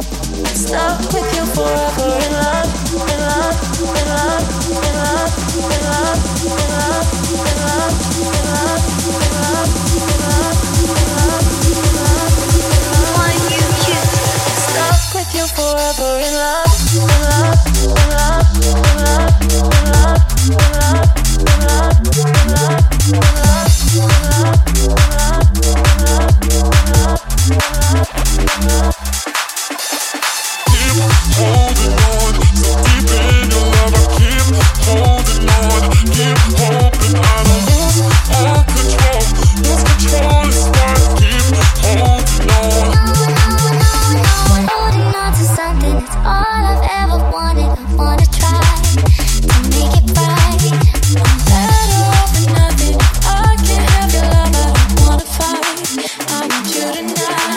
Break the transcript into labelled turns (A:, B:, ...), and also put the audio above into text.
A: Stuck with you forever in love, in love, in love, in love, in love, in love, in love, in love, in love, in love, in love, in love. Want you to stuck with you forever in love, in love, in love, in love, in love, in love, in love, in love, in love, in love, in love, in love, in love.
B: Holding on, so deep in your love, I keep holding on, keep hoping I don't lose all control. Lose control is why I keep holding on.
C: Holding on to something that's all I've ever wanted. I wanna try to make it right. I'm better off than nothing. I can't have your love, I don't wanna fight. I want you tonight.